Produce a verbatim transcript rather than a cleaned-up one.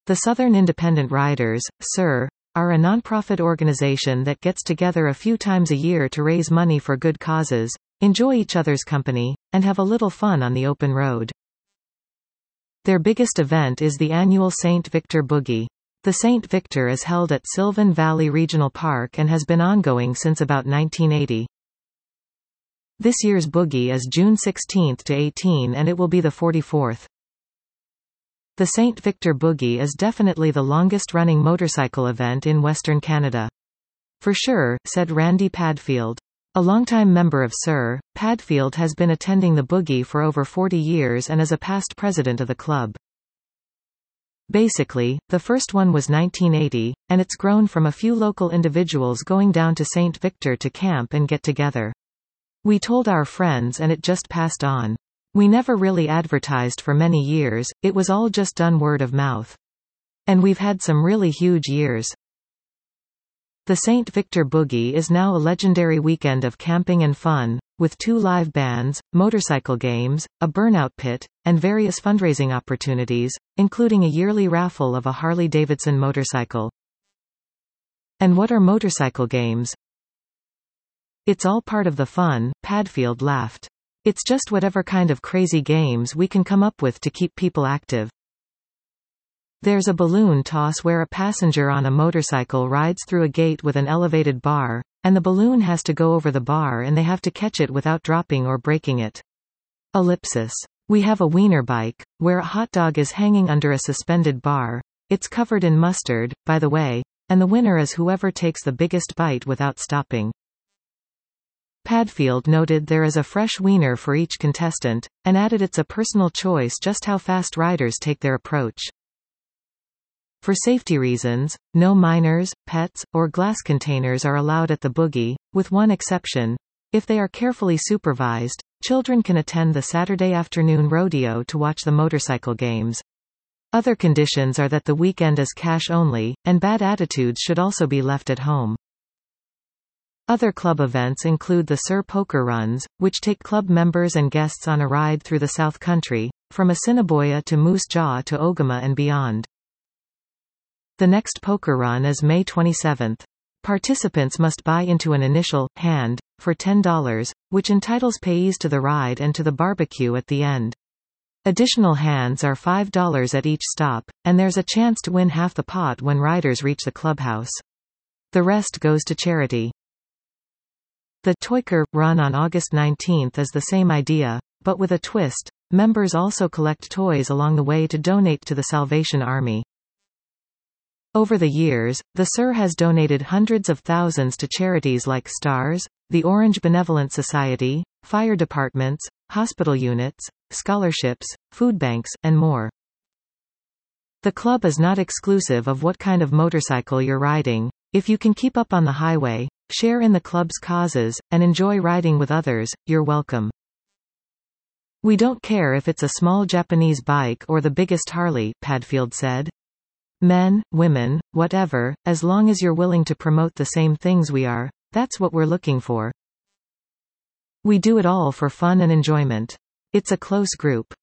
The Southern Independent Riders, S I R, are a nonprofit organization that gets together a few times a year to raise money for good causes, enjoy each other's company, and have a little fun on the open road. Their biggest event is the annual Saint Victor Boogie. The Saint Victor is held at Sylvan Valley Regional Park and has been ongoing since about nineteen eighty. This year's Boogie is June sixteenth to eighteenth and it will be the forty-fourth. The Saint Victor Boogie is definitely the longest-running motorcycle event in Western Canada. For sure, said Randy Padfield. A longtime member of S I R, Padfield has been attending the Boogie for over forty years and is a past president of the club. Basically, the first one was nineteen eighty, and it's grown from a few local individuals going down to Saint Victor to camp and get together. We told our friends and it just passed on. We never really advertised for many years, it was all just done word of mouth. And we've had some really huge years. The Saint Victor Boogie is now a legendary weekend of camping and fun, with two live bands, motorcycle games, a burnout pit, and various fundraising opportunities, including a yearly raffle of a Harley-Davidson motorcycle. And what are motorcycle games? It's all part of the fun, Padfield laughed. It's just whatever kind of crazy games we can come up with to keep people active. There's a balloon toss where a passenger on a motorcycle rides through a gate with an elevated bar, and the balloon has to go over the bar and they have to catch it without dropping or breaking it. Ellipsis. We have a wiener bike, where a hot dog is hanging under a suspended bar. It's covered in mustard, by the way, and the winner is whoever takes the biggest bite without stopping. Padfield noted there is a fresh wiener for each contestant, and added it's a personal choice just how fast riders take their approach. For safety reasons, no minors, pets, or glass containers are allowed at the Boogie, with one exception. If they are carefully supervised, children can attend the Saturday afternoon rodeo to watch the motorcycle games. Other conditions are that the weekend is cash only, and bad attitudes should also be left at home. Other club events include the S I R Poker Runs, which take club members and guests on a ride through the South Country, from Assiniboia to Moose Jaw to Ogama and beyond. The next poker run is May twenty-seventh. Participants must buy into an initial hand for ten dollars, which entitles payees to the ride and to the barbecue at the end. Additional hands are five dollars at each stop, and there's a chance to win half the pot when riders reach the clubhouse. The rest goes to charity. The Toyker Run on August nineteenth is the same idea, but with a twist. Members also collect toys along the way to donate to the Salvation Army. Over the years, the S I R has donated hundreds of thousands to charities like STARS, the Orange Benevolent Society, fire departments, hospital units, scholarships, food banks, and more. The club is not exclusive of what kind of motorcycle you're riding. If you can keep up on the highway, share in the club's causes, and enjoy riding with others, you're welcome. We don't care if it's a small Japanese bike or the biggest Harley, Padfield said. Men, women, whatever, as long as you're willing to promote the same things we are, that's what we're looking for. We do it all for fun and enjoyment. It's a close group.